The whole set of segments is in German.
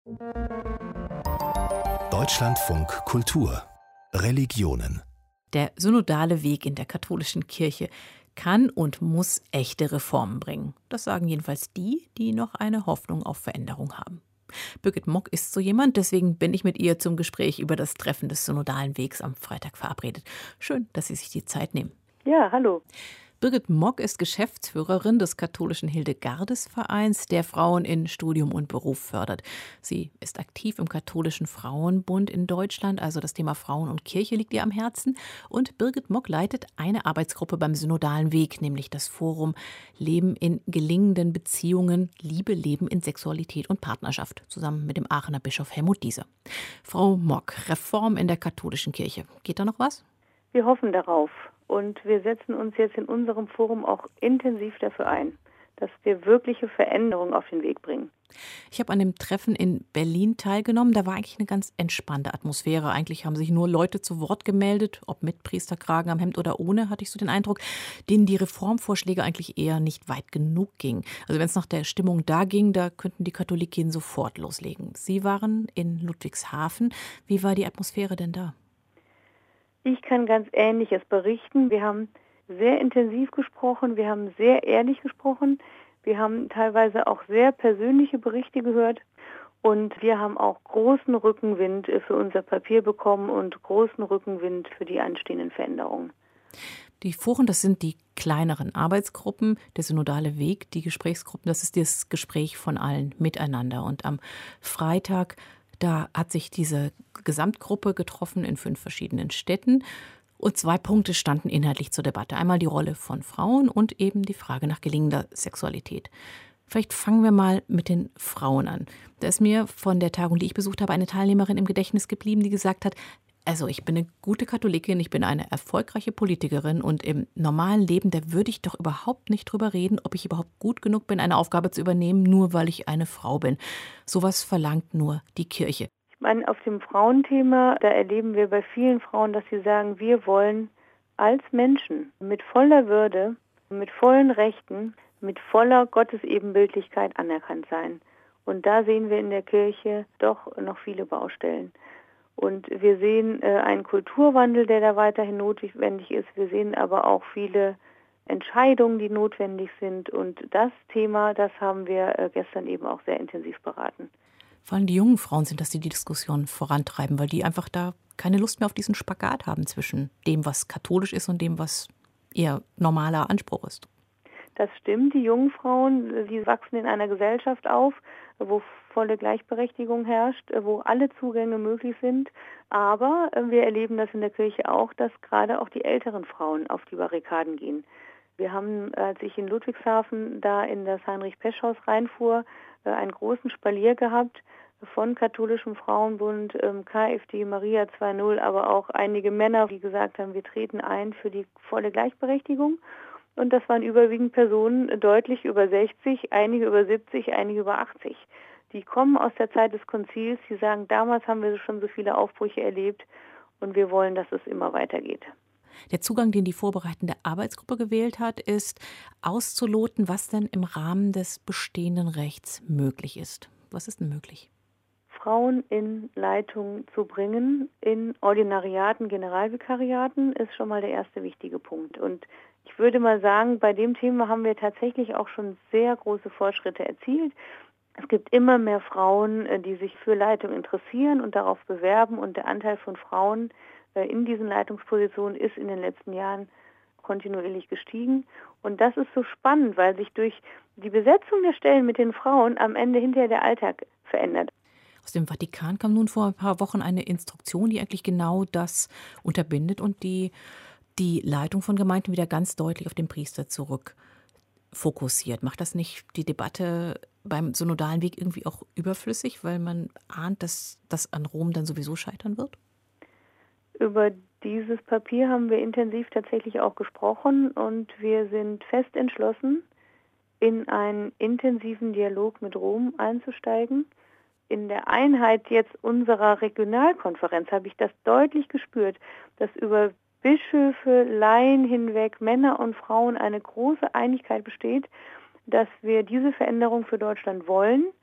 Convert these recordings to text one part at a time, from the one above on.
Deutschlandfunk Kultur Religionen. Der synodale Weg in der katholischen Kirche kann und muss echte Reformen bringen. Das sagen jedenfalls die, die noch eine Hoffnung auf Veränderung haben. Birgit Mock ist so jemand, deswegen bin ich mit ihr zum Gespräch über das Treffen des synodalen Wegs am Freitag verabredet. Schön, dass Sie sich die Zeit nehmen. Ja, hallo. Birgit Mock ist Geschäftsführerin des katholischen Hildegardes-Vereins, der Frauen in Studium und Beruf fördert. Sie ist aktiv im katholischen Frauenbund in Deutschland, also das Thema Frauen und Kirche liegt ihr am Herzen. Und Birgit Mock leitet eine Arbeitsgruppe beim synodalen Weg, nämlich das Forum Leben in gelingenden Beziehungen, Liebe, Leben in Sexualität und Partnerschaft, zusammen mit dem Aachener Bischof Helmut Dieser. Frau Mock, Reform in der katholischen Kirche. Geht da noch was? Wir hoffen darauf und wir setzen uns jetzt in unserem Forum auch intensiv dafür ein, dass wir wirkliche Veränderungen auf den Weg bringen. Ich habe an dem Treffen in Berlin teilgenommen. Da war eigentlich eine ganz entspannte Atmosphäre. Eigentlich haben sich nur Leute zu Wort gemeldet, ob mit Priesterkragen am Hemd oder ohne, hatte ich so den Eindruck, denen die Reformvorschläge eigentlich eher nicht weit genug gingen. Also wenn es nach der Stimmung da ging, da könnten die Katholikinnen sofort loslegen. Sie waren in Ludwigshafen. Wie war die Atmosphäre denn da? Ich kann ganz Ähnliches berichten. Wir haben sehr intensiv gesprochen, wir haben sehr ehrlich gesprochen, wir haben teilweise auch sehr persönliche Berichte gehört und wir haben auch großen Rückenwind für unser Papier bekommen und großen Rückenwind für die anstehenden Veränderungen. Die Foren, das sind die kleineren Arbeitsgruppen, der synodale Weg, die Gesprächsgruppen, das ist das Gespräch von allen miteinander. Und am Freitag, da hat sich diese Gesamtgruppe getroffen in 5 verschiedenen Städten. Und 2 Punkte standen inhaltlich zur Debatte. Einmal die Rolle von Frauen und eben die Frage nach gelingender Sexualität. Vielleicht fangen wir mal mit den Frauen an. Da ist mir von der Tagung, die ich besucht habe, eine Teilnehmerin im Gedächtnis geblieben, die gesagt hat, also ich bin eine gute Katholikin, ich bin eine erfolgreiche Politikerin und im normalen Leben, da würde ich doch überhaupt nicht drüber reden, ob ich überhaupt gut genug bin, eine Aufgabe zu übernehmen, nur weil ich eine Frau bin. Sowas verlangt nur die Kirche. Ich meine, auf dem Frauenthema, da erleben wir bei vielen Frauen, dass sie sagen, wir wollen als Menschen mit voller Würde, mit vollen Rechten, mit voller Gottesebenbildlichkeit anerkannt sein. Und da sehen wir in der Kirche doch noch viele Baustellen. Und wir sehen einen Kulturwandel, der da weiterhin notwendig ist. Wir sehen aber auch viele Entscheidungen, die notwendig sind. Und das Thema, das haben wir gestern eben auch sehr intensiv beraten. Vor allem die jungen Frauen sind das, die die Diskussion vorantreiben, weil die einfach da keine Lust mehr auf diesen Spagat haben zwischen dem, was katholisch ist und dem, was eher normaler Anspruch ist. Das stimmt, die jungen Frauen, die wachsen in einer Gesellschaft auf, wo volle Gleichberechtigung herrscht, wo alle Zugänge möglich sind. Aber wir erleben das in der Kirche auch, dass gerade auch die älteren Frauen auf die Barrikaden gehen. Wir haben, als ich in Ludwigshafen da in das Heinrich-Pesch-Haus reinfuhr, einen großen Spalier gehabt von Katholischem Frauenbund, KfD, Maria 2.0, aber auch einige Männer, die gesagt haben, wir treten ein für die volle Gleichberechtigung. Und das waren überwiegend Personen deutlich über 60, einige über 70, einige über 80. Die kommen aus der Zeit des Konzils, die sagen, damals haben wir schon so viele Aufbrüche erlebt und wir wollen, dass es immer weitergeht. Der Zugang, den die vorbereitende Arbeitsgruppe gewählt hat, ist auszuloten, was denn im Rahmen des bestehenden Rechts möglich ist. Was ist denn möglich? Frauen in Leitung zu bringen, in Ordinariaten, Generalvikariaten, ist schon mal der erste wichtige Punkt. Und ich würde mal sagen, bei dem Thema haben wir tatsächlich auch schon sehr große Fortschritte erzielt. Es gibt immer mehr Frauen, die sich für Leitung interessieren und darauf bewerben. Und der Anteil von Frauen in diesen Leitungspositionen ist in den letzten Jahren kontinuierlich gestiegen. Und das ist so spannend, weil sich durch die Besetzung der Stellen mit den Frauen am Ende hinterher der Alltag verändert. Aus dem Vatikan kam nun vor ein paar Wochen eine Instruktion, die eigentlich genau das unterbindet und die Leitung von Gemeinden wieder ganz deutlich auf den Priester zurück fokussiert. Macht das nicht die Debatte beim synodalen Weg irgendwie auch überflüssig, weil man ahnt, dass das an Rom dann sowieso scheitern wird? Über dieses Papier haben wir intensiv tatsächlich auch gesprochen und wir sind fest entschlossen, in einen intensiven Dialog mit Rom einzusteigen. In der Einheit jetzt unserer Regionalkonferenz habe ich das deutlich gespürt, dass über Bischöfe, Laien hinweg, Männer und Frauen eine große Einigkeit besteht, dass wir diese Veränderung für Deutschland wollen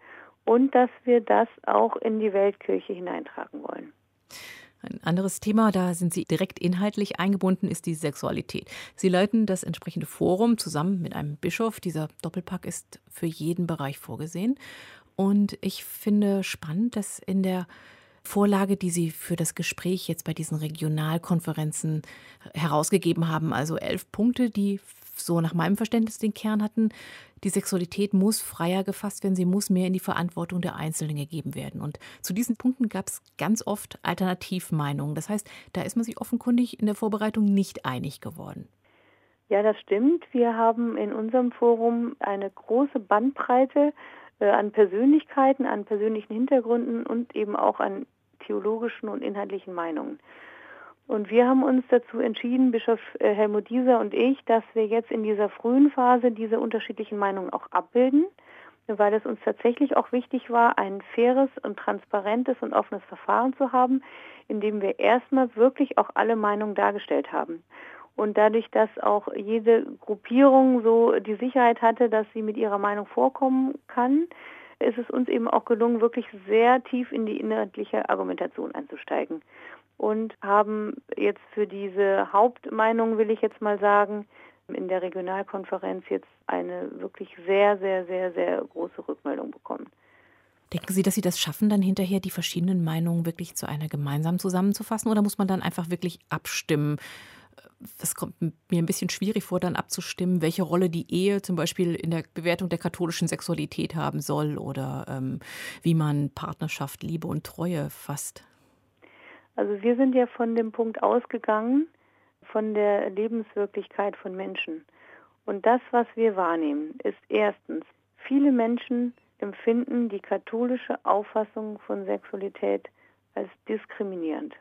und dass wir das auch in die Weltkirche hineintragen wollen. Ein anderes Thema, da sind Sie direkt inhaltlich eingebunden, ist die Sexualität. Sie leiten das entsprechende Forum zusammen mit einem Bischof. Dieser Doppelpack ist für jeden Bereich vorgesehen. Und ich finde spannend, dass in der Vorlage, die Sie für das Gespräch jetzt bei diesen Regionalkonferenzen herausgegeben haben, also 11 Punkte, die so nach meinem Verständnis den Kern hatten. Die Sexualität muss freier gefasst werden, sie muss mehr in die Verantwortung der Einzelnen gegeben werden. Und zu diesen Punkten gab es ganz oft Alternativmeinungen. Das heißt, da ist man sich offenkundig in der Vorbereitung nicht einig geworden. Ja, das stimmt. Wir haben in unserem Forum eine große Bandbreite an Persönlichkeiten, an persönlichen Hintergründen und eben auch an theologischen und inhaltlichen Meinungen. Und wir haben uns dazu entschieden, Bischof Helmut Dieser und ich, dass wir jetzt in dieser frühen Phase diese unterschiedlichen Meinungen auch abbilden, weil es uns tatsächlich auch wichtig war, ein faires und transparentes und offenes Verfahren zu haben, in dem wir erstmal wirklich auch alle Meinungen dargestellt haben. Und dadurch, dass auch jede Gruppierung so die Sicherheit hatte, dass sie mit ihrer Meinung vorkommen kann, ist es uns eben auch gelungen, wirklich sehr tief in die inhaltliche Argumentation einzusteigen. Und haben jetzt für diese Hauptmeinung, will ich jetzt mal sagen, in der Regionalkonferenz jetzt eine wirklich sehr, sehr, sehr, sehr große Rückmeldung bekommen. Denken Sie, dass Sie das schaffen, dann hinterher die verschiedenen Meinungen wirklich zu einer gemeinsam zusammenzufassen? Oder muss man dann einfach wirklich abstimmen? Das kommt mir ein bisschen schwierig vor, dann abzustimmen, welche Rolle die Ehe zum Beispiel in der Bewertung der katholischen Sexualität haben soll oder wie man Partnerschaft, Liebe und Treue fasst. Also wir sind ja von dem Punkt ausgegangen, von der Lebenswirklichkeit von Menschen. Und das, was wir wahrnehmen, ist erstens, viele Menschen empfinden die katholische Auffassung von Sexualität als diskriminierend.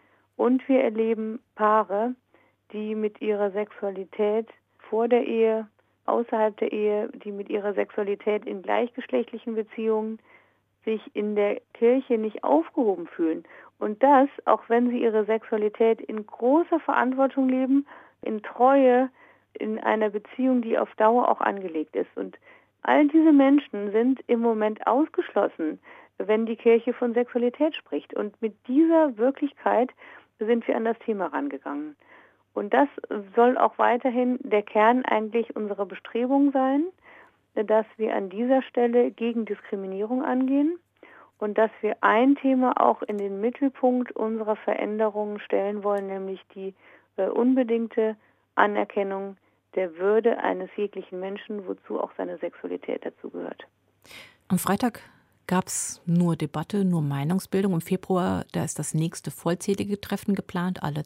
Und wir erleben Paare, die mit ihrer Sexualität vor der Ehe, außerhalb der Ehe, die mit ihrer Sexualität in gleichgeschlechtlichen Beziehungen sich in der Kirche nicht aufgehoben fühlen. Und das, auch wenn sie ihre Sexualität in großer Verantwortung leben, in Treue, in einer Beziehung, die auf Dauer auch angelegt ist. Und all diese Menschen sind im Moment ausgeschlossen, wenn die Kirche von Sexualität spricht. Und mit dieser Wirklichkeit sind wir an das Thema rangegangen. Und das soll auch weiterhin der Kern eigentlich unserer Bestrebung sein, dass wir an dieser Stelle gegen Diskriminierung angehen und dass wir ein Thema auch in den Mittelpunkt unserer Veränderungen stellen wollen, nämlich die unbedingte Anerkennung der Würde eines jeglichen Menschen, wozu auch seine Sexualität dazugehört. Am Freitag gab es nur Debatte, nur Meinungsbildung. Im Februar, da ist das nächste vollzählige Treffen geplant, alle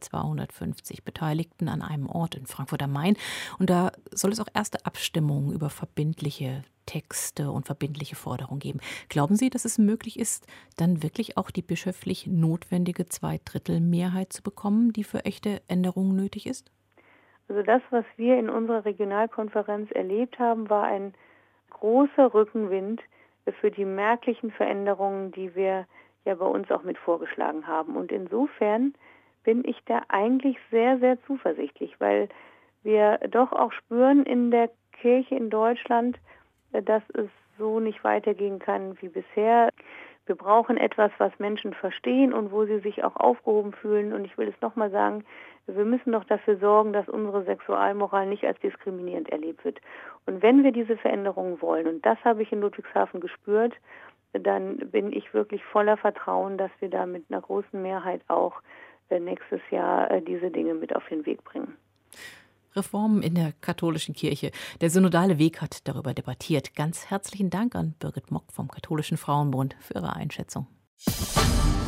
250 Beteiligten an einem Ort in Frankfurt am Main. Und da soll es auch erste Abstimmungen über verbindliche Texte und verbindliche Forderungen geben. Glauben Sie, dass es möglich ist, dann wirklich auch die bischöflich notwendige Zweidrittelmehrheit zu bekommen, die für echte Änderungen nötig ist? Also das, was wir in unserer Regionalkonferenz erlebt haben, war ein großer Rückenwind für die merklichen Veränderungen, die wir ja bei uns auch mit vorgeschlagen haben. Und insofern bin ich da eigentlich sehr, sehr zuversichtlich, weil wir doch auch spüren in der Kirche in Deutschland, dass es so nicht weitergehen kann wie bisher. Wir brauchen etwas, was Menschen verstehen und wo sie sich auch aufgehoben fühlen. Und ich will es nochmal sagen, wir müssen doch dafür sorgen, dass unsere Sexualmoral nicht als diskriminierend erlebt wird. Und wenn wir diese Veränderungen wollen, und das habe ich in Ludwigshafen gespürt, dann bin ich wirklich voller Vertrauen, dass wir da mit einer großen Mehrheit auch nächstes Jahr diese Dinge mit auf den Weg bringen. Reformen in der katholischen Kirche. Der synodale Weg hat darüber debattiert. Ganz herzlichen Dank an Birgit Mock vom Katholischen Frauenbund für Ihre Einschätzung.